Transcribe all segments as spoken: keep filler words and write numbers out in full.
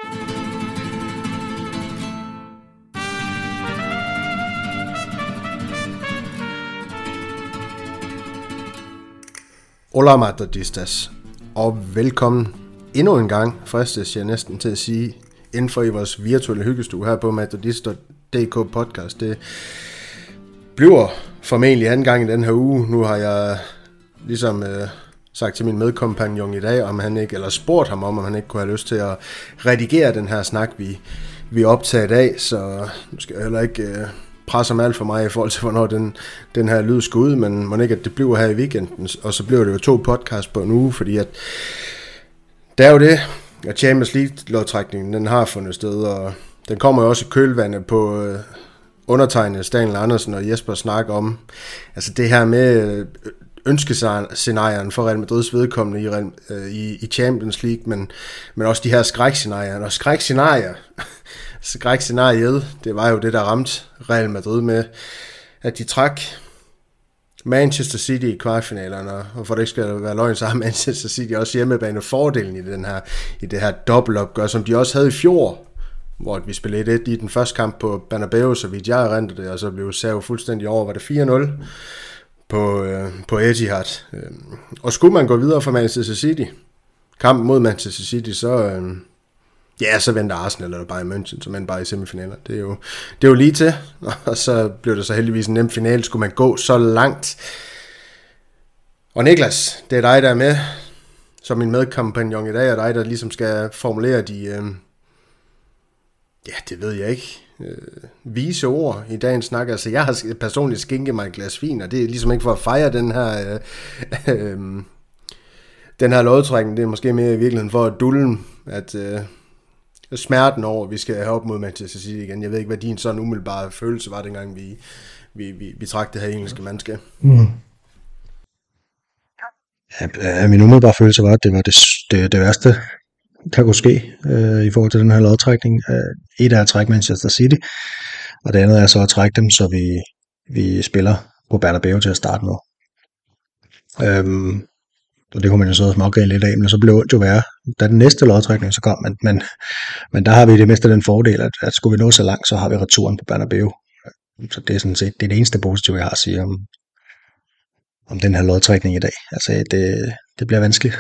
Hola madridistas, og velkommen endnu en gang, fristes jeg næsten til at sige, inden for i vores virtuelle hyggestue her på madridista punktum d k podcast. Det bliver formentlig anden gang i den her uge. Nu har jeg ligesom øh, sagt til min medkompagnon i dag, om han ikke, eller spurgt ham om, om han ikke kunne have lyst til at redigere den her snak, vi, vi optager i dag, så nu skal jeg heller ikke øh, presse mig alt for mig i forhold til, hvornår den, den her lyd skal ud, men må ikke, at det bliver her i weekenden, og så bliver det jo to podcasts på en uge, fordi at det er jo det, at Champions League-lodtrækningen, den har fundet sted, og den kommer jo også i kølvandet på øh, undertegnede Daniel Andersen og Jesper snakker om, altså det her med ønskescenarierne for Real Madrids vedkommende i, øh, i, i Champions League, men, men også de her skrækscenarier, og skrækscenarier, skrækscenariet, det var jo det, der ramte Real Madrid med, at de trak Manchester City i kvartfinalerne, og for det ikke skal være løgn, så har Manchester City også hjemmebane fordelen i, den her, i det her dobbeltopgør, som de også havde i fjor, hvor vi spillede et i den første kamp på Bernabeu, så vidt jeg erindrer det, og så blev Serve fuldstændig over, var det fire nul på, øh, på Etihad. Og skulle man gå videre fra Manchester City, kampen mod Manchester City, så øh, ja, så venter Arsenal eller Bayern München, som man bare i semifinaler. Det er jo, det er jo lige til, og så blev det så heldigvis en nem finale, skulle man gå så langt. Og Niklas, det er dig, der er med, som min medkompagnon i dag, og dig, der ligesom skal formulere de, øh, ja, det ved jeg ikke, øh, vise ord i dagens snak. Altså, jeg har personligt skænket mig et glas vin, og det er ligesom ikke for at fejre den her, øh, øh, den her lodtrækning, det er måske mere i virkeligheden for at dulme, at øh, smerten over, at vi skal have op mod Manchester City igen. Jeg ved ikke, hvad din sådan umiddelbare følelse var, dengang vi, vi, vi, vi trak det her engelske mandskab. Mm. Ja, min umiddelbare følelse var, at det var det, det, det værste, der kunne ske øh, i forhold til den her lodtrækning. Øh, et er at trække Manchester City, og det andet er så at trække dem, så vi, vi spiller på Bernabeu til at starte med. Øhm, og det kunne man jo så smågrine lidt af, men så blev det jo værre, da den næste lodtrækning så kom, men, men, men der har vi det meste den fordel, at, at skulle vi nå så langt, så har vi returen på Bernabeu. Så det er sådan set det, er det eneste positive, jeg har at sige om, om den her lodtrækning i dag. Altså, det, det bliver vanskeligt.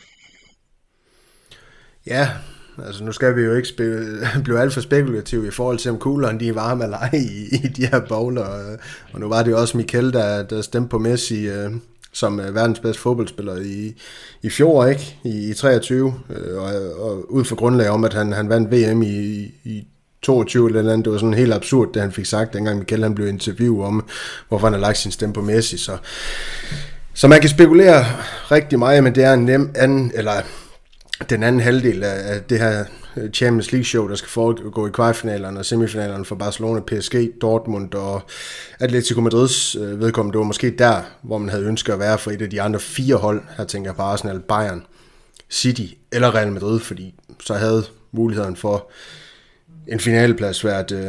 Ja, altså nu skal vi jo ikke spe- blive alt for spekulative i forhold til, om kuglerne de er varme eller ej i, i de her bowler. Og nu var det jo også Mikel, der, der stemte på Messi øh, som øh, verdens bedste fodboldspiller i, i fjor, ikke? I, i treogtyve. Øh, og, og ud fra grundlag om, at han, han vandt V M i, i toogtyve eller andet. Det var sådan helt absurd, det han fik sagt, dengang Mikel han blev interviewet om, hvorfor han har lagt sin stemme på Messi. Så, så man kan spekulere rigtig meget, men det er en nem anden, eller den anden halvdel af det her Champions League show, der skal foregå i kvartfinalerne og semifinalerne for Barcelona, P S G, Dortmund og Atletico Madrids vedkommende. Det var måske der, hvor man havde ønsket at være for et af de andre fire hold. Her tænker jeg på Arsenal, Bayern, City eller Real Madrid, fordi så havde muligheden for en finaleplads været, øh,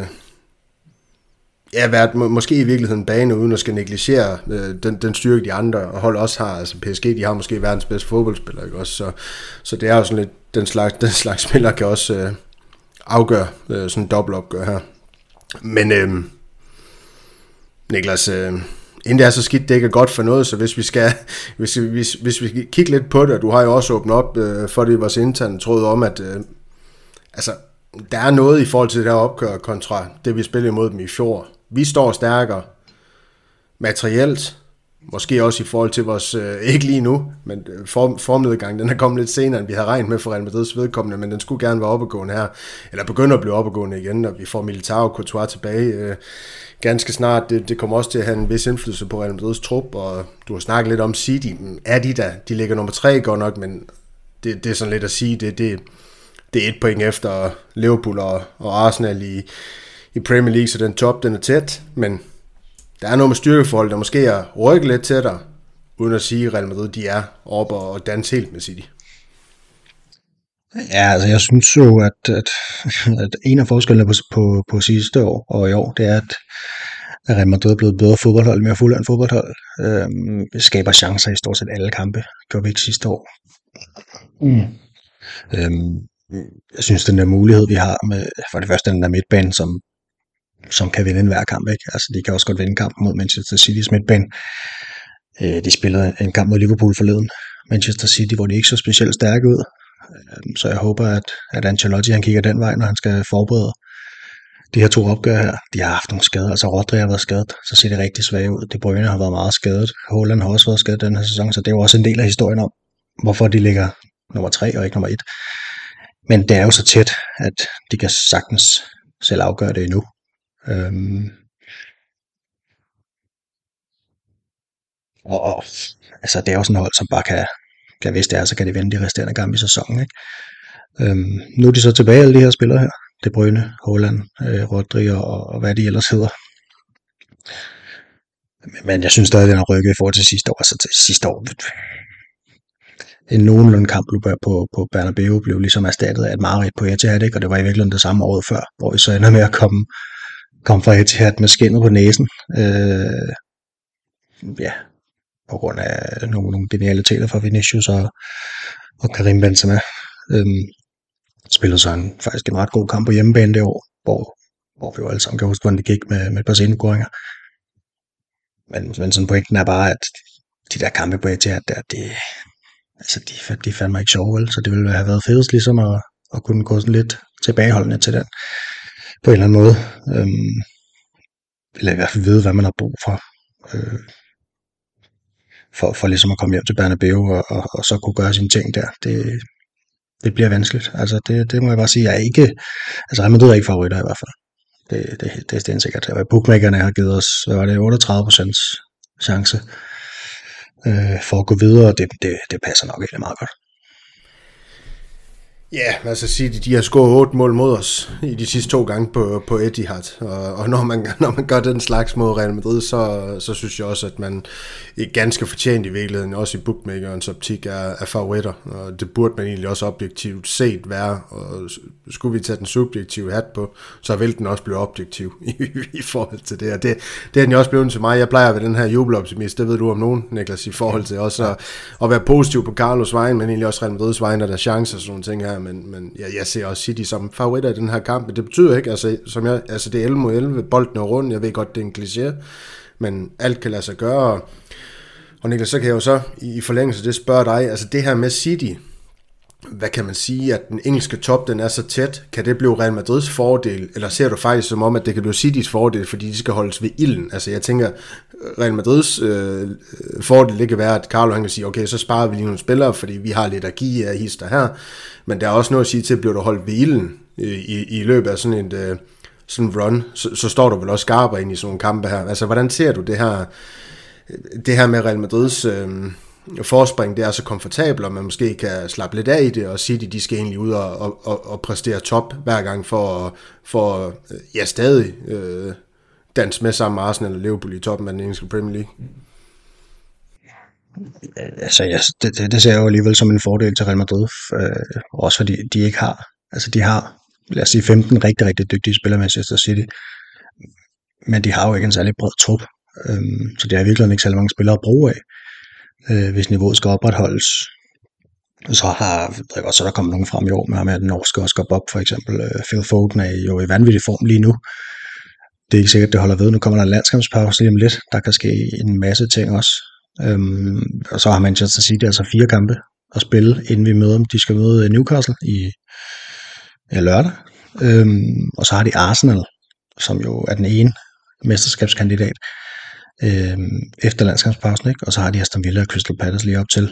ja, været må, måske i virkeligheden bane, uden at skal negligere øh, den, den styrke, de andre hold også har. Altså P S G, de har måske verdens bedste fodboldspiller, ikke også? Så, så det er jo sådan lidt, den slags, den slags spiller kan også øh, afgøre øh, sådan en dobbeltopgør her. Men øh, Niklas, øh, inden det er så skidt, det ikke er godt for noget, så hvis vi skal, hvis, hvis, hvis vi kigger lidt på det, og du har jo også åbnet op øh, for det i vores interne tråd om, at øh, altså, der er noget i forhold til det her opgør kontra det, vi spillede imod dem i fjor. Vi står stærkere materielt, måske også i forhold til vores, øh, ikke lige nu, men form, formnedgang, den er kommet lidt senere, end vi havde regnet med for Real Madrids vedkommende, men den skulle gerne være opadgående her, eller begynde at blive opadgående igen, og vi får Militao og Courtois tilbage øh, ganske snart. Det, det kommer også til at have en vis indflydelse på Real Madrids trup, og du har snakket lidt om City. Er de der? De ligger nummer tre godt nok, men det, det er sådan lidt at sige, det, det, det er et point efter Liverpool og, og Arsenal i, i Premier League, så den top, den er tæt, men der er noget med styrkeforhold, der måske er rykket lidt tættere, uden at sige, at Real Madrid, de er oppe og danse helt med City. Ja, altså jeg synes jo, at, at, at en af forskellene på, på, på sidste år og i år, det er, at Real Madrid er blevet bedre fodboldhold, mere fuldendt fodboldhold, øhm, skaber chancer i stort set alle kampe, gjorde vi ikke sidste år. Mm. Øhm, Jeg synes, den der mulighed, vi har med, for det første den der midtbane, som, som kan vinde en hver kamp, ikke? Altså, de kan også godt vinde kampen mod Manchester City's midtbane. Øh, de spillede en kamp mod Liverpool forleden, Manchester City, hvor de ikke så specielt stærke ud. Så jeg håber, at, at Ancelotti han kigger den vej, når han skal forberede de her to opgør her. De har haft nogle skader, altså Rodri har været skadet, så ser det rigtig svagt ud. De Bruyne har været meget skadet. Haaland har også været skadet den her sæson, så det er jo også en del af historien om, hvorfor de ligger nummer tre og ikke nummer et. Men det er jo så tæt, at de kan sagtens selv afgøre det endnu. Øhm. Og, og altså, det er jo sådan et hold, som bare kan, kan hvis det er, så kan de vinde de resterende kampe i sæsonen, ikke? Øhm, nu er de så tilbage, alle de her spillere her. De Bruyne, Haaland, øh, Rodri og, og hvad de ellers hedder. Men jeg synes stadig, den har rykket i forhold til sidste år. Altså til sidste år, en nogenlunde kamp på, på Bernabeu blev ligesom erstattet af et mareridt på Etihad, ikke? Og det var i virkeligheden det samme året før, hvor vi så ender med at komme, komme fra Etihad med skinnet på næsen. Øh, ja, på grund af nogle, nogle genialiteter fra Vinicius og, og Karim Benzema. Øhm, spillede så en, faktisk en ret god kamp på hjemmebane det år, hvor, hvor vi jo alle sammen kan huske, hvordan det gik med, med et par senegåringer. Men, men sådan pointen er bare, at de der kampe på Etihad, der, det, altså de, de fandt mig ikke sjove, vel? Så det ville have været fedest ligesom at, at kunne gå sådan lidt tilbageholdende til den, på en eller anden måde. Øhm, eller i hvert fald vide, hvad man har brug for, øh, for, for ligesom at komme hjem til Bernabeu og, og, og så kunne gøre sine ting der. Det, det bliver vanskeligt. Altså det, det må jeg bare sige, jeg er ikke, altså Real Madrid er ikke favoritter i hvert fald. Det, det, det er stensikkert. Bookmakerne har givet os, hvad var det, otteogtredive procent chance øh, for at gå videre, og det, det, det passer nok egentlig meget godt. Ja, altså City, de har scoret otte mål mod os i de sidste to gange på, på Etihad, og, og når, man, når man gør den slags mod Real Madrid, så, så synes jeg også, at man er ganske fortjent i virkeligheden, også i bookmakerens optik, er, er favoritter, og det burde man egentlig også objektivt set være, og skulle vi tage den subjektive hat på, så vil den også blive objektiv i, i forhold til det, og det, det er den også blevet til mig. Jeg plejer ved den her jubeloptimist, det ved du om nogen, Niklas, i forhold til også at, at være positiv på Carlos vejen, men egentlig også Real Madrids vejen, når der er chancer og sådan nogle ting her. Men, men jeg, jeg ser også City som favoritter i den her kamp, men det betyder ikke, altså, som jeg, altså det er elleve mod elleve, bolden er rundt, jeg ved godt, det er en kliché, men alt kan lade sig gøre, og, og Niklas, så kan jeg jo så i, i forlængelse det spørge dig, altså det her med City, hvad kan man sige, at den engelske top, den er så tæt, kan det blive Real Madrids fordel, eller ser du faktisk som om, at det kan blive Citys fordel, fordi de skal holdes ved ilden? Altså jeg tænker, Real Madrids øh, fordel, det kan være, at Carlo han kan sige, okay, så sparer vi lige nogle spillere, fordi vi har lidt at give af hister her, men der er også noget at sige til, at bliver du holdt ved ilden i, i, i løbet af sådan et øh, sådan run, så, så står du vel også skarpere ind i sådan nogle kampe her. Altså hvordan ser du det her, det her med Real Madrids øh, forspring, det er så komfortabelt, og man måske kan slappe lidt af i det, og sige, at de skal egentlig ud og, og, og, og præstere top hver gang for, for ja, stadig øh, danse med sammen med Arsenal og Liverpool i toppen af den engelske Premier League. Altså, ja, det, det, det ser jeg jo alligevel som en fordel til Real Madrid, øh, også fordi de ikke har, altså de har, lad os sige, femten rigtig, rigtig dygtige spillere med Manchester City, men de har jo ikke en særlig bred trup, øh, så det er virkelig ikke særlig mange spillere at bruge af. Øh, hvis niveauet skal opretholdes, så har jeg godt, så der kommer nogen frem i år med ham, at den norske Oscar Bob for eksempel. øh, Phil Foden er jo i vanvittig form lige nu. Det er ikke sikkert, det holder ved. Nu kommer der en landskampspause lige om lidt. Der kan ske en masse ting også. Øhm, og så har Manchester City altså fire kampe at spille, inden vi møder dem. De skal møde Newcastle i ja, lørdag. Øhm, og så har de Arsenal, som jo er den ene mesterskabskandidat, øhm, efter landskampspausen, ikke? Og så har de Aston Villa og Crystal Palace lige op til.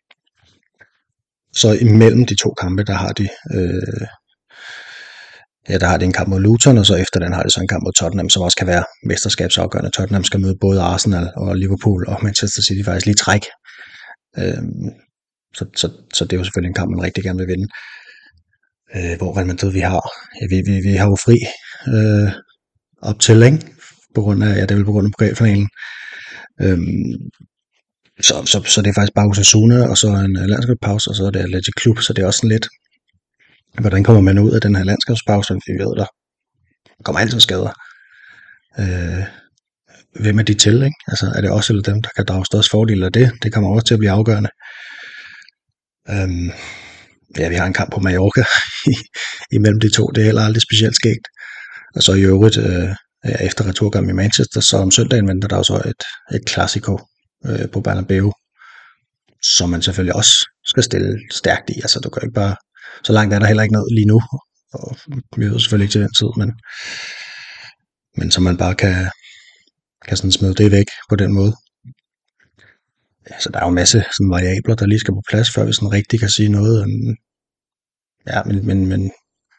Så imellem de to kampe, der har de øh, ja, der har de en kamp mod Luton, og så efter den har de så en kamp mod Tottenham, som også kan være mesterskabsafgørende. Tottenham skal møde både Arsenal og Liverpool og Manchester City faktisk lige træk. Øhm, så, så, så det er jo selvfølgelig en kamp, man rigtig gerne vil vinde. Øh, hvor Real Madrid vi har, ja, vi, vi, vi har jo fri øh, op til, ikke? På grund af, ja, det er vel på grund af pokalfinalen. Øhm, så, så, så det er faktisk bare Osasuna, og så en landskabspause, og så er det Athletic Klub, så det er også sådan lidt, hvordan kommer man ud af den her landskabspause, vi ved, der kommer altid skader. Øh, hvem er de til, ikke? Altså, er det også eller dem, der kan drage størst fordel af det? Det kommer også til at blive afgørende. Øhm, ja, vi har en kamp på Mallorca imellem de to. Det er heller aldrig specielt skægt. Og så i øvrigt, øh, efter returkampen i Manchester, så om søndagen venter der jo så et, et Clasico øh, på Bernabeu, som man selvfølgelig også skal stille stærkt i. Altså, du kan ikke bare... Så langt er der heller ikke noget lige nu, og vi ved selvfølgelig ikke til den tid, men, men så man bare kan, kan sådan smide det væk på den måde. Ja, så der er jo en masse sådan variabler, der lige skal på plads, før vi sådan rigtig kan sige noget. Ja, men, men, men,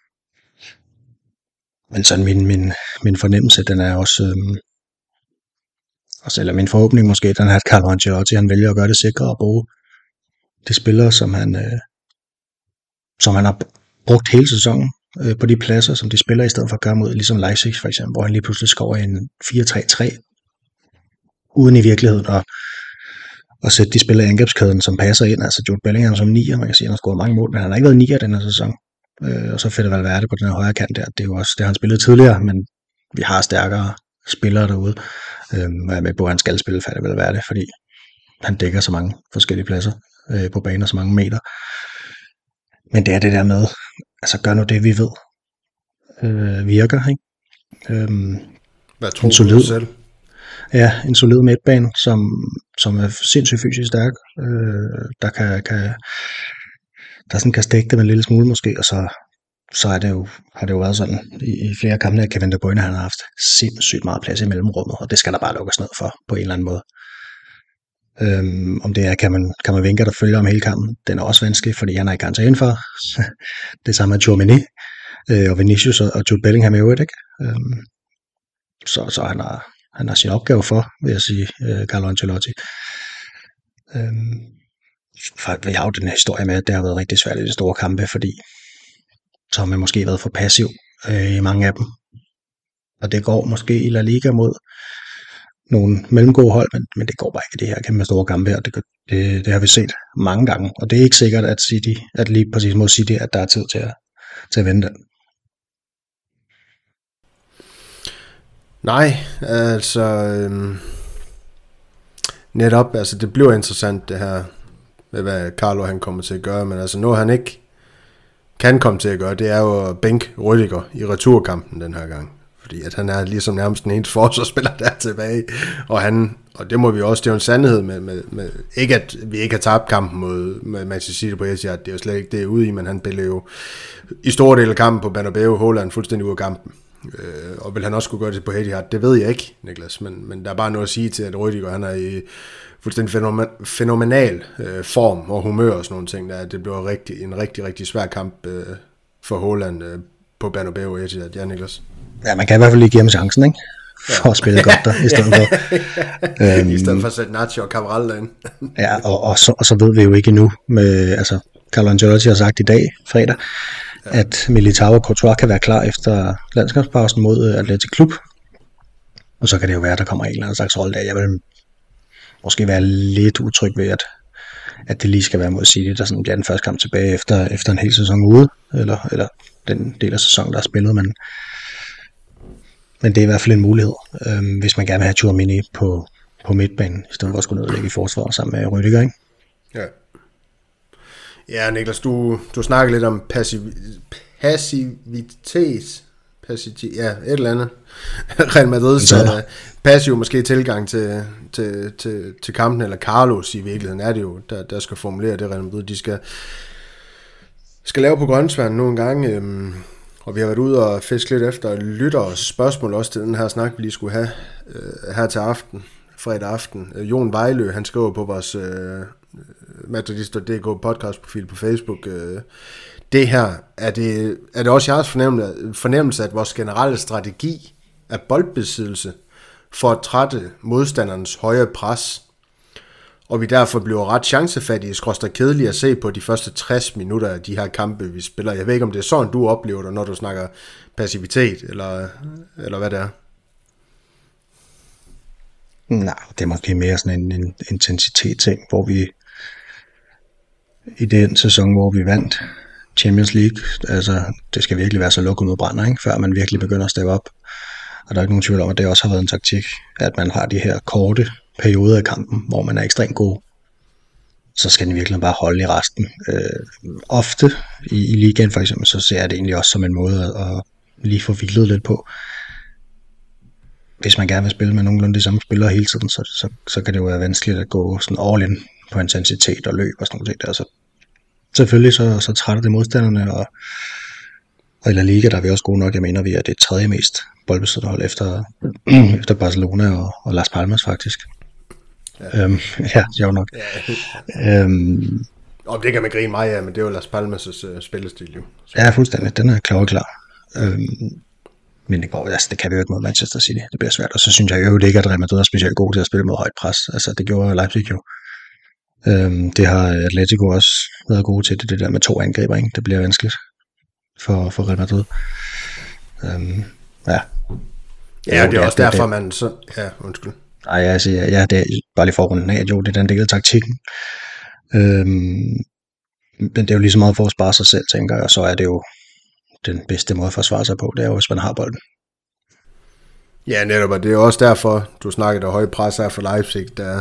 men sådan min, min, min fornemmelse, den er også, øhm, også, eller min forhåbning måske, den er, at Carlo Ancelotti, han vælger at gøre det sikre og bruge de spillere, som han, øh, som han har brugt hele sæsonen øh, på de pladser, som de spiller, i stedet for at gøre mod, ligesom Leipzig for eksempel, hvor han lige pludselig skal over i en fire tre tre, uden i virkeligheden at, at sætte de spillere i angrebskæden, som passer ind. Altså Jude Bellingham som nier, man kan sige, han har scoret mange mål, men han har ikke været nier den her sæson. Øh, og så Fede Valverde på den her højre kant der, det er jo også det, han spillede tidligere, men vi har stærkere spillere derude. Øh, og jeg er med på, at han skal spille Fede Valverde, fordi han dækker så mange forskellige pladser øh, på banen og så mange meter. Men det er det der med, altså gør nu det, vi ved øh, virker, ikke? Øhm, Hvad tror du solid, selv? Ja, en solid midtbane, som, som er sindssygt fysisk stærk, øh, der kan, kan der sådan kan stikke det med en lille smule måske, og så, så er det jo, har det jo været sådan i, i flere kampe, at Kevin De Bruyne han har haft sindssygt meget plads i mellemrummet, og det skal der bare lukkes ned for på en eller anden måde. Øhm, om det er, kan man, kan man vinke, der følger om hele kampen. Den er også vanskelig, fordi han er i karantæne. Det samme med Tchouaméni øh, og Vinicius og, og Jude Bellingham i øvrigt, ikke? Øhm, så, så han har, han har sin opgave for, vil jeg sige, øh, Carlo Ancelotti. Øhm, for jeg har jo den her historie med, at det har været rigtig svært i de store kampe, fordi så har man måske været for passiv øh, i mange af dem. Og det går måske i La Liga mod nogle mellemgode hold, men, men det går bare ikke i det her kæmpe store kampe her. Det, det, det har vi set mange gange, og det er ikke sikkert, at City, at lige præcis mod City, at der er tid til at, til at vende den. Nej, altså øhm, netop, altså det bliver interessant det her med hvad Carlo han kommer til at gøre, men altså noget han ikke kan komme til at gøre, det er jo at bænke Rüdiger i returkampen den her gang. Fordi at han er ligesom nærmest den eneste forsvarsspiller, der er tilbage. Og han, og det må vi også, det er jo en sandhed med, med, med ikke at vi ikke har tabt kampen mod med Manchester City på Etihad, det er jo slet ikke det ude i, men han blev jo i store del af kampen på Bernabeu, Haaland fuldstændig ud af kampen. Øh, og vil han også kunne gøre det på Etihad, det ved jeg ikke, Niklas, men, men der er bare noget at sige til, at Rüdiger, han er i fuldstændig fænomen, fænomenal øh, form og humør og sådan nogle ting, der det bliver rigtig, en rigtig, rigtig svær kamp øh, for Haaland øh, på Bernabeu og Etihad, ja Niklas? Ja, man kan i hvert fald lige give ham chancen, ikke? For at spille godt der, i stedet for. øhm, I stedet for at sætte Nacho og Cabral derinde. Ja, og, og, så, og så ved vi jo ikke endnu, med, altså, Carlo Ancelotti har sagt i dag, fredag, ja. At Militao og Courtois kan være klar efter landskampspausen mod Athletic Klub. Og så kan det jo være, at der kommer en eller anden slags rolle der. Jeg vil måske være lidt utryg ved, at, at det lige skal være mod City, der sådan bliver den første kamp tilbage efter, efter en hel sæson ude, eller, eller den del af sæsonen, der er spillet, men Men det er i hvert fald en mulighed, øh, hvis man gerne vil have Tchouaméni på, på midtbanen, i stedet for at skulle ned og ligge i forsvaret sammen med Rüdiger, ikke? Ja. Ja, Niklas, du, du snakker lidt om passiv, passivitet, passivitet, ja, et eller andet. Real Madrids uh, passiv måske tilgang til, til, til, til kampen, eller Carlos i virkeligheden er det jo, der, der skal formulere det Real Madrid, de skal, skal lave på Grønsværn nogle gange. Øh, Og vi har været ude og fiske lidt efter lytteres spørgsmål også til den her snak, vi lige skulle have øh, her til aften, fredag aften. Øh, Jon Vejlø, han skriver på vores øh, Madridista punktum d k podcastprofil på Facebook. Øh, det her, er det, er det også jeres fornemmelse, fornemmelse, at vores generelle strategi er boldbesiddelse for at trætte modstanderens høje pres, og vi derfor bliver ret chancefattige, skråstrej kedelige at se på de første tres minutter af de her kampe, vi spiller. Jeg ved ikke, om det er sådan, du oplever det, når du snakker passivitet, eller, eller hvad det er? Nej, det er måske mere sådan en, en intensitet-ting, hvor vi i den sæson, hvor vi vandt Champions League, altså det skal virkelig være så lukket ud brænder, ikke? Før man virkelig begynder at steppe op. Og der er ikke nogen tvivl om, at det også har været en taktik, at man har de her korte perioder af kampen, hvor man er ekstremt god. så skal den virkelig bare holde i resten. Øh, ofte i, i ligaen for eksempel, så ser jeg det egentlig også som en måde at, at lige få hvilet lidt på. Hvis man gerne vil spille med nogenlunde de samme spillere hele tiden, så, så, så kan det jo være vanskeligt at gå sådan all in på intensitet og løb og sådan noget. Altså, selvfølgelig så, så trætter det modstanderne, og, og i La Liga der er vi også gode nok. Jeg mener, vi er det tredje mest boldbesiddende hold efter, efter Barcelona og, og Las Palmas faktisk. Ja, øhm, ja sjovt nok. Ja. Øhm, og det kan man grine meget af, men det er jo Las Palmas' uh, spillestil jo. Så. Ja, fuldstændig. Den er klar og klar. Øhm, men det, går, altså, det kan vi jo ikke mod Manchester City. Det bliver svært. Og så synes jeg jo ikke, at Real Madrid er specielt god til at spille mod højt pres. Altså, det gjorde Leipzig jo. Øhm, det har Atletico også været gode til. Det, det der med to angriber, ikke? Det bliver vanskeligt for, for Real Madrid. Øhm, ja. Ja, jo, det er også det, derfor, det, man så... Ja, undskyld. Nej, jeg siger, ja, det er bare lige forrunden af, at jo, det er den del af taktikken. Øhm, men det er jo lige så meget for at spare sig selv, tænker jeg, og så er det jo den bedste måde at forsvare sig på, det er jo, hvis man har bolden. Ja, netop, og det er jo også derfor, du snakkede der høje pres her for Leipzig, der,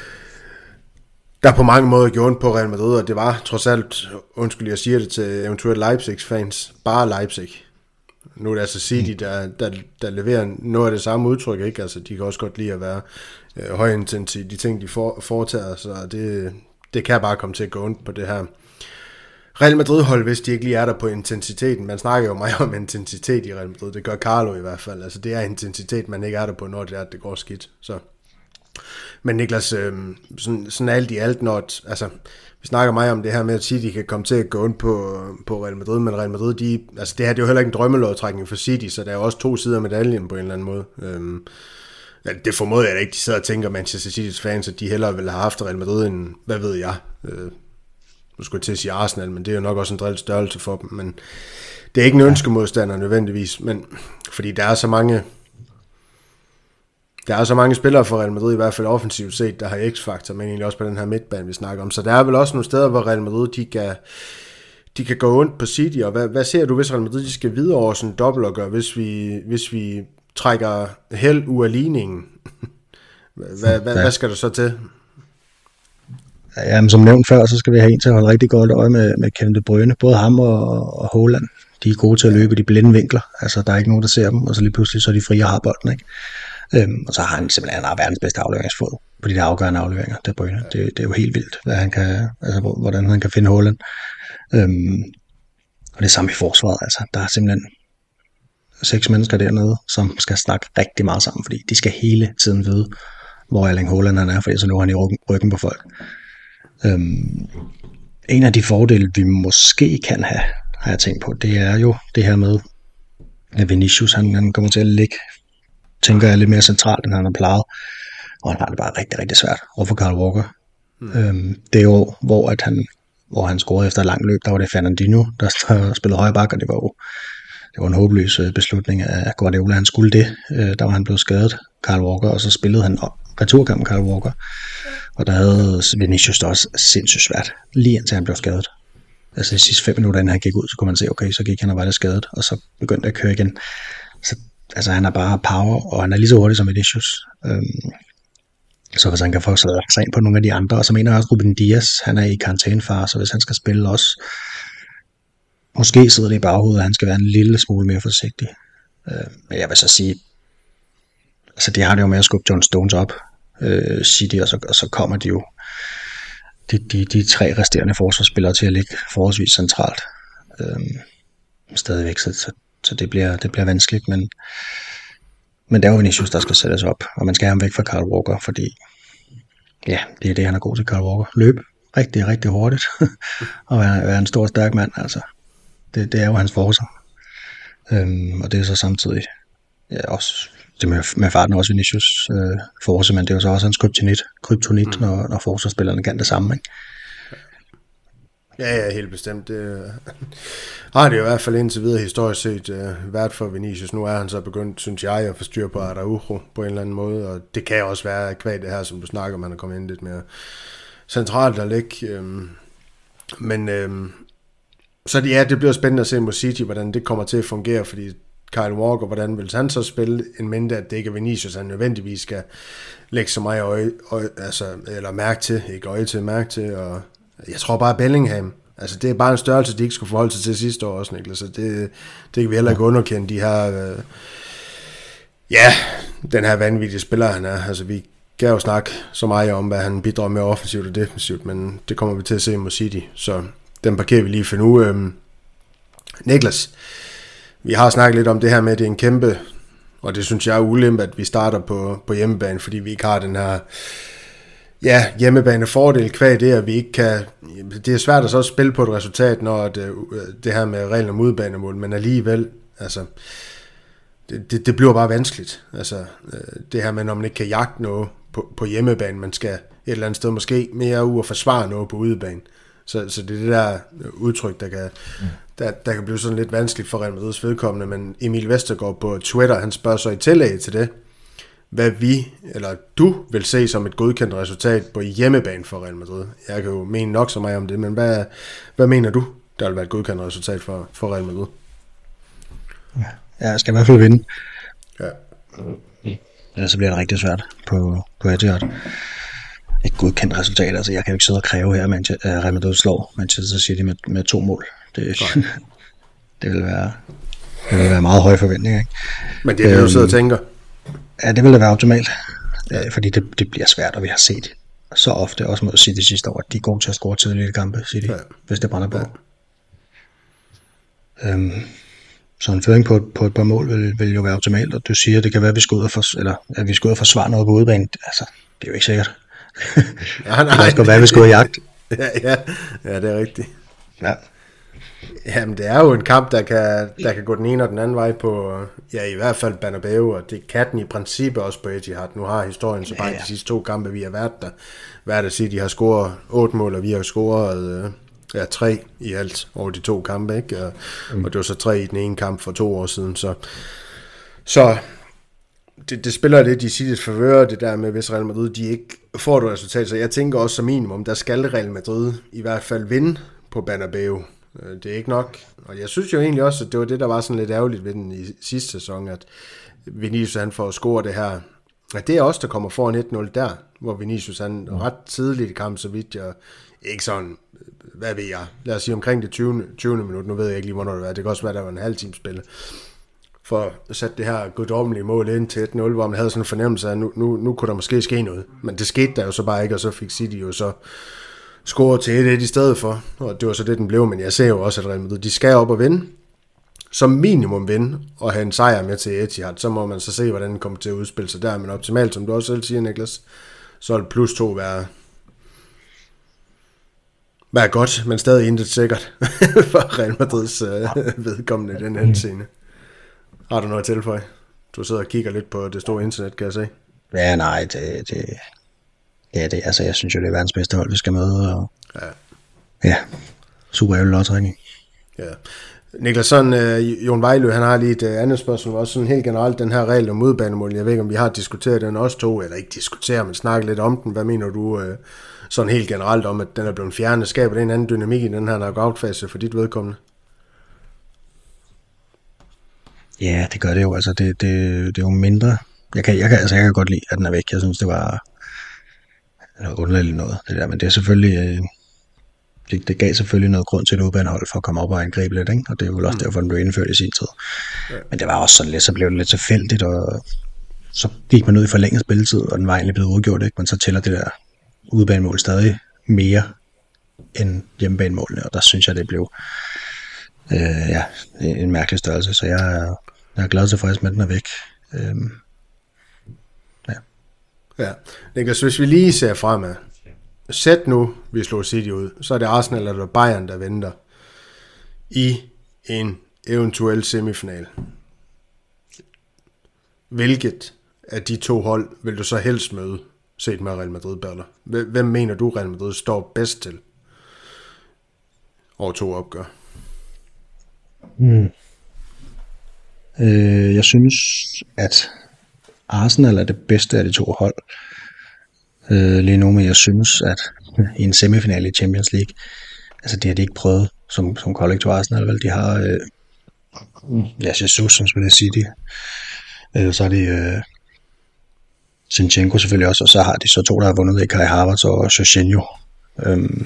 der på mange måder gjorde på Real Madrid, og det var trods alt, undskyld, jeg siger det til eventuelt Leipzigs fans, bare Leipzig. Nu er det altså City, der, der, der leverer noget af det samme udtryk, ikke? Altså, de kan også godt lide at være øh, højintensive, de ting, de for, foretager, så det, det kan bare komme til at gå ondt på det her Real Madrid-hold, hvis de ikke lige er der på intensiteten. Man snakker jo meget om intensitet i Real Madrid, det gør Carlo i hvert fald. Altså, det er intensitet, man ikke er der på, når det er, at det går skidt. Så. Men Niklas, øh, sådan, sådan alt i alt, når, altså, vi snakker meget om det her med, at City kan komme til at gå ondt på, på Real Madrid, men Real Madrid, de, altså det her, det er jo heller ikke en drømmelodtrækning for City, så der er jo også to sider af medaljen på en eller anden måde. Øhm, ja, det formoder jeg da ikke, de sidder og tænker, Manchester City's fans, at de hellere ville have haft Real Madrid end, hvad ved jeg, øh, nu skulle jeg til at sige Arsenal, men det er jo nok også en drille størrelse for dem, men det er ikke en ønskemodstander nødvendigvis, men fordi der er så mange... Der er så mange spillere for Real Madrid, i hvert fald offensivt set, der har X-faktor, men egentlig også på den her midtbane, vi snakker om. Så der er vel også nogle steder, hvor Real Madrid, de kan, de kan gå ondt på City, og hvad, hvad ser du, hvis Real Madrid de skal videre over sådan en dobbeltopgør, hvis vi, hvis vi trækker held ud af ligningen? Hvad, hvad, ja. hvad skal der så til? Jamen, som nævnt før, så skal vi have en til at holde rigtig godt øje med, med Kevin De Bruyne. Både ham og, og Haaland, de er gode til at løbe i de blinde vinkler. Altså, der er ikke nogen, der ser dem, og så lige pludselig så er de frie og har bolden, ikke? Øhm, og så har han simpelthen han har verdens bedste afleveringsfod på de der afgørende afleveringer, De Bruyne. Det, det er jo helt vildt, hvad han kan, altså, hvordan han kan finde Haaland. Øhm, og det er samme i forsvaret, altså. Der er simpelthen seks mennesker dernede, som skal snakke rigtig meget sammen, fordi de skal hele tiden vide, hvor Erling Haaland han er, fordi så løber han i ryggen, ryggen på folk. Øhm, en af de fordele, vi måske kan have, har jeg tænkt på, det er jo det her med, at Vinicius, han, han kommer til at ligge, tænker jeg, lidt mere centralt, end han har plejet, og han har det bare rigtig, rigtig svært overfor Kyle Walker. Mm. Øhm, det er jo, hvor, at han, hvor han scorede efter et langt løb, der var det Fernandinho, der spillede højre bak, og det var jo det var en håbløs beslutning af Guardiola, han skulle det. Øh, der var han blevet skadet, Kyle Walker, og så spillede han returkampen Kyle Walker, og der havde Vinicius det også sindssygt svært, lige indtil han blev skadet. Altså de sidste fem minutter, inden han gik ud, så kunne man se, okay, så gik han og var lidt skadet, og så begyndte at køre igen. Så altså han har bare power, og han er lige så hurtig som Vinicius. Øhm, så hvis han kan få sig ind på nogle af de andre, og så mener jeg også Ruben Dias, han er i karantænefare, så hvis han skal spille også, måske sidder det i baghovedet, at han skal være en lille smule mere forsigtig. Øh, men jeg vil så sige, altså de har det jo med at skubbe John Stones op, øh, City, og så, og så kommer de jo de, de, de tre resterende forsvarsspillere til at ligge forholdsvis centralt. Øh, stadigvæk, så, så, så det, bliver, det bliver vanskeligt, men, men det er jo Vinicius, der skal sættes op, og man skal have ham væk fra Kyle Walker, fordi ja, det er det, han er god til, Kyle Walker. Løb rigtig, rigtig hurtigt, og være, være en stor, stærk mand, altså. Det, det er jo hans forsvar. Øhm, og det er så samtidig ja, også det med, med farten også Vinicius øh, forsvar, men det er jo så også hans kryptonit, kryptonit mm. når, når forsvarsspillerne kan det samme, ikke? Ja, ja, helt bestemt. Det har det jo i hvert fald indtil videre historisk set uh, været for Vinicius. Nu er han så begyndt, synes jeg, at få styr på Araujo på en eller anden måde, og det kan også være kvad det her, som du snakker om, han er kommet ind lidt mere centralt at ligge. Øhm, men øhm, så det, ja, det bliver spændende at se mod City, hvordan det kommer til at fungere, fordi Kyle Walker, hvordan vil han så spille, en mindre at det ikke er Vinicius, han nødvendigvis skal lægge så meget øje, øje altså, eller mærke til, ikke øje til, mærke til, og jeg tror bare Bellingham, altså det er bare en størrelse, de ikke skulle forholde sig til sidste år også, Niklas, så det, det kan vi heller ikke underkende, de her, øh, ja, den her vanvittige spiller, han er, altså vi kan jo snakke så meget om, hvad han bidrager med offensivt og defensivt, men det kommer vi til at se mod City, så den parkerer vi lige for nu. Øhm, Niklas, vi har snakket lidt om det her med, at det er en kæmpe, og det synes jeg er ulempe, at vi starter på, på hjemmebane, fordi vi ikke har den her ja, hjemmebanefordel kvæg det, at vi ikke kan, det er svært at så spille på et resultat, når det, det her med reglen om udbanemål, men alligevel, altså, det, det, det bliver bare vanskeligt, altså, det her med, når man ikke kan jagte noget på, på hjemmebane, man skal et eller andet sted måske mere ud og forsvare noget på udebane, så, så det er det der udtryk, der kan, mm. der, der kan blive sådan lidt vanskeligt for Real Madrids vedkommende, men Emil Vestergaard på Twitter, han spørger så i tillæg til det, hvad vi, eller du, vil se som et godkendt resultat på hjemmebane for Real Madrid. Jeg kan jo mene nok så meget om det, men hvad, hvad mener du, der vil være et godkendt resultat for, for Real Madrid? Ja, jeg skal i hvert fald vinde. Ja. Ja, så bliver det rigtig svært på, på Etihad. Et godkendt resultat, altså jeg kan jo ikke sidde og kræve her, at Real Madrid slår Manchester City med, med to mål. Det, det, vil være, det vil være meget høje forventninger, ikke? Men det er det, øhm, du sidder og tænker? Ja, det vil da være optimalt, ja. Fordi det, det bliver svært, og vi har set så ofte, også mod City sidste år, at de er gode til at score tidligt i kampe, City, ja. Hvis det brænder på. Ja. Øhm, så en føring på, på et par mål vil, vil jo være optimalt, og du siger, at det kan være, at vi skal ud og, for, eller, at vi skal ud og forsvare noget på udebane. Altså, det er jo ikke sikkert. Ja, nej. Det kan også godt være, at vi skal ud og jagte. Ja, ja, ja, det er rigtigt. Ja. Jamen, det er jo en kamp, der kan, der kan gå den ene og den anden vej på, ja, i hvert fald Bernabeu, og det kan den i princippet også på Etihad. Nu har historien så bare ja, ja. De sidste to kampe, vi har været der. Hvad er det at sige, de har scoret otte mål, og vi har scoret ja, tre i alt over de to kampe, ikke? Og, mm. og det var så tre i den ene kamp for to år siden, så, så det, det spiller lidt i Citys favør, det der med, hvis Real Madrid, de ikke får et resultat, så jeg tænker også som minimum, der skal Real Madrid i hvert fald vinde på Bernabeu. Det er ikke nok, og jeg synes jo egentlig også, at det var det, der var sådan lidt ærgerligt ved den i sidste sæson, at Vinicius han får at score det her, at det er også der kommer foran et nul der, hvor Vinicius han ret tidligt i kampen, så vidt jeg, ikke sådan, hvad ved jeg, lad os sige omkring det tyvende, tyvende minut, nu ved jeg ikke lige, hvornår det var, det kan også være, der var en halv time spil, for at sætte det her guddommelige mål ind til et nul, hvor man havde sådan en fornemmelse af, at nu, nu, nu kunne der måske ske noget, men det skete der jo så bare ikke, og så fik City jo så score til et et i stedet for, og det var så det, den blev, men jeg ser jo også, at Real Madrid, de skal op og vinde, som minimum vinde, og have en sejr med til Etihad, så må man så se, hvordan den kommer til at udspille sig der, men optimalt, som du også selv siger, Niklas, så vil plus to være, være godt, men stadig intet sikkert for Real Madrids øh, vedkommende i den her scene. Har du noget at tilføje? Du sidder og kigger lidt på det store internet, kan jeg se. Ja, nej, det, det ja, det, altså jeg synes jo, det er verdens bedste hold, vi skal møde, og ja, ja super ærgerlig lodtrækning. Ja. Niklas, sådan, øh, Jon Vejlø, han har lige et øh, andet spørgsmål, også sådan helt generelt, den her regel om udbanemål, jeg ved ikke, om vi har diskuteret den også to, eller ikke diskuteret, men snakket lidt om den. Hvad mener du øh, sådan helt generelt om, at den er blevet fjernet? Skaber det en anden dynamik i den her knockout-fase for dit vedkommende? Ja, det gør det jo, altså det, det, det er jo mindre. Jeg kan, jeg, kan, altså jeg kan godt lide, at den er væk. Jeg synes, det var noget underligt noget, det der, men det er selvfølgelig, øh, det, det gav selvfølgelig noget grund til et udbanehold for at komme op og angribe lidt, ikke? Og det er jo også mm. derfor, den blev indført i sin tid. Ja. Men det var også sådan lidt, så blev det lidt tilfældigt, og så gik man ud i forlænget spilletid, og den var egentlig blevet udgjort, ikke? Men så tæller det der udbanemål stadig mere end hjemmebanemålene, og der synes jeg, det blev øh, ja, en mærkelig størrelse, så jeg er, jeg er glad tilfreds med, at den er væk. Øh, Ja, Niklas, hvis vi lige ser fremad, sæt nu, vi slår City ud, så er det Arsenal eller Bayern, der venter i en eventuel semifinal. Hvilket af de to hold vil du så helst møde, set med Real Madrid-baller? Hvem mener du, Real Madrid står bedst til over to opgør? Hmm. Øh, jeg synes, at Arsenal er det bedste af de to hold øh, lige nu, men jeg synes, at i en semifinale i Champions League, altså det har de ikke prøvet som, som kollektiv Arsenal, vel? De har, øh, Ja, Jesus, som spiller City. Øh, så er det øh, Zinchenko selvfølgelig også, og så har de så to, der har vundet, Kai Havertz og Jorginho. Øhm,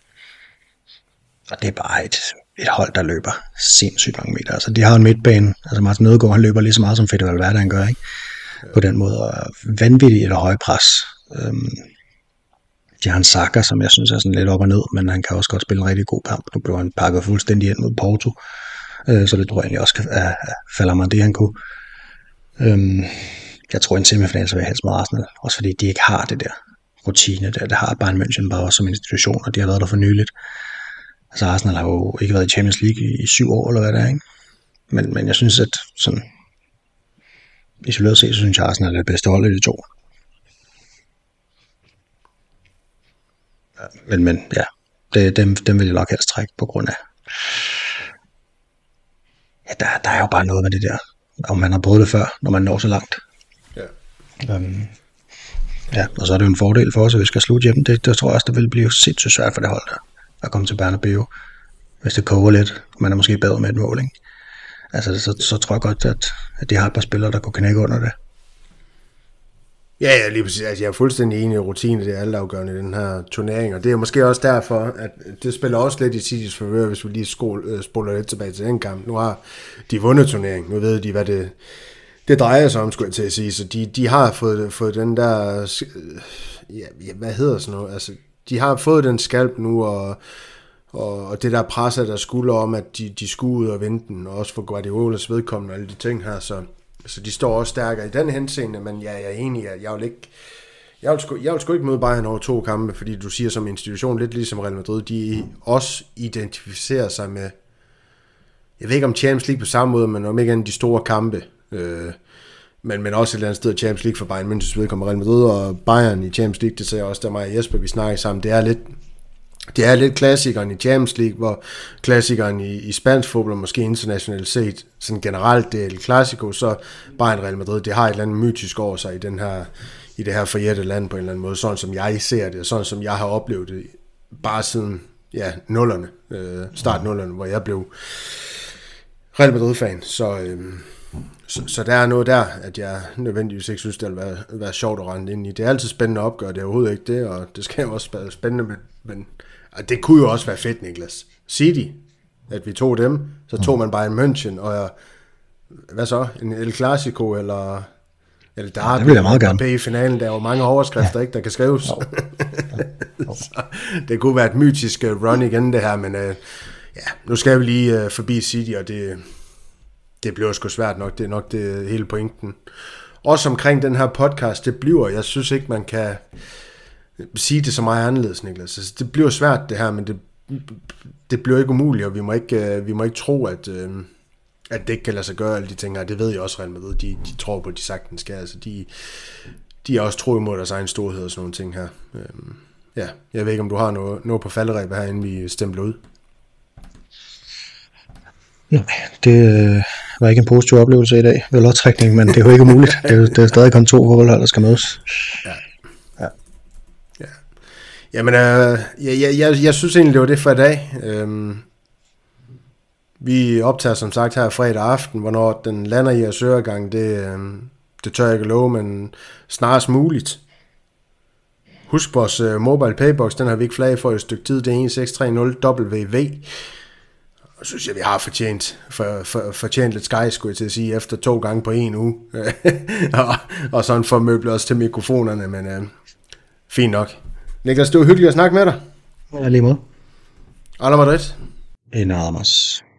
og det er bare et, et hold, der løber sindssygt mange meter. Altså, de har en midtbane. Altså, Martin Ødegaard, han løber lige så meget, som Fede Valverde, han gør, ikke? På den måde, og vanvittigt eller høj pres. Øhm, de har en Saka, som jeg synes er sådan lidt op og ned, men han kan også godt spille en rigtig god kamp. Nu blev han pakket fuldstændig ind mod Porto, øh, så det tror jeg egentlig også kan uh, falde mig det, han kunne. Øhm, jeg tror, en semifinal så vil jeg helst med Arsenal, også fordi de ikke har det der rutine der. Det har Bayern München bare også som institution, og de har været der for nyligt. Altså Arsenal har jo ikke været i Champions League i, i syv år, eller hvad det er, ikke? Men, men jeg synes, at sådan isoleret set, så synes jeg, at Arsenal er det bedste hold af de to. Men, men ja, det, dem, dem vil jeg nok helst trække på grund af. Ja, der, der er jo bare noget med det der, om man har prøvet det før, når man når så langt. Ja. Um, ja, og så er det jo en fordel for os, at vi skal slutte hjemme. Det, det tror jeg også, det vil blive sindssygt svært for det hold der, at komme til Bernabeu, hvis det koger lidt, og man er måske bedre med et mål, ikke? Altså, så, så tror jeg godt, at, at de har et par spillere, der kunne knække under det. Ja, ja, lige præcis. Altså, jeg er fuldstændig enig i rutine, det er altafgørende i den her turnering, og det er måske også derfor, at det spiller også lidt i Citys favør, hvis vi lige skol, spoler lidt tilbage til den kamp. Nu har de vundet turneringen, nu ved de, hvad det, det drejer sig om, skulle jeg til at sige, så de, de har fået, fået den der, ja, hvad hedder sådan noget, altså, de har fået den skalp nu, og, og, og det der presser der skulder om, at de, de skulle ud og vinde den, og også for Guardiolas vedkommende, og alle de ting her, så Så de står også stærkere i den henseende, men ja, jeg er enig, at jeg vil ikke, jeg vil sgu, jeg vil sgu ikke møde Bayern over to kampe, fordi du siger som institution, lidt ligesom Real Madrid, de også identificerer sig med, jeg ved ikke om Champions League på samme måde, men om ikke andet de store kampe, øh, men, men også et eller andet sted Champions League for Bayern, men hvis vedkommer Real Madrid og Bayern i Champions League, det ser jeg også, der mig og Jesper, vi snakker sammen, det er lidt, det er lidt klassikeren i Champions League, hvor klassikeren i, i spansk fodbold, måske internationalt set, sådan generelt det er El Clasico, så Bayern Real Madrid, det har et eller andet mytisk over sig i, den her, i det her forjætte land på en eller anden måde, sådan som jeg ser det, og sådan som jeg har oplevet det, bare siden ja, nullerne, øh, start nullerne, hvor jeg blev Real Madrid-fan, så, øh, så, så der er noget der, at jeg nødvendigvis ikke synes, det vil være, være sjovt at rende ind i. Det er altid spændende at opgøre, det er overhovedet ikke det, og det skal jo også være spændende, men, men det kunne jo også være fedt, Niklas. City, at vi tog dem, så tog man bare en München, og hvad så? En El Clasico, eller, eller der ja, det vil jeg meget gerne. I finalen, der er jo mange overskrifter, ja. Ikke, der kan skrives. Ja. Ja. Så det kunne være et mytisk run igen, det her, men uh, ja, nu skal vi lige uh, forbi City, og det, det bliver sgu svært nok, det er nok det hele pointen. Også omkring den her podcast, det bliver, jeg synes ikke, man kan sige det så meget anderledes, Niklas. Altså, det bliver svært det her, men det, det bliver ikke umuligt, og vi må ikke, vi må ikke tro, at, at det ikke kan lade sig gøre alle de ting her. Det ved jeg også Real Madrid. De, de tror på, at de sagtens skal. Altså, de, de er også tro imod deres egen storhed og sådan nogle ting her. Ja, jeg ved ikke, om du har noget, noget på falderæbet her, inden vi stempler ud. Nej, det var ikke en positiv oplevelse i dag ved lodtrækning, men det er jo ikke umuligt. Det er, jo, det er stadig kun to holdhold, der skal mødes. Ja. Jamen, øh, jeg, jeg, jeg, jeg synes egentlig, det var det for i dag. Øhm, vi optager som sagt her fredag aften, hvornår den lander i jeres øregang, det, øh, det tør jeg ikke love, men snarest muligt. Husk vores øh, mobile paybox, den har vi ikke flag for et stykke tid, det er en seks tre nul W W. Og synes jeg, vi har fortjent, for, for, fortjent lidt sky, skulle jeg til at sige, efter to gange på en uge. og, og sådan formøbler os til mikrofonerne, men øh, fint nok. Niklas, det var hyggeligt at snakke med dig. Ja, lige måde. Alla Madrid. En nada más.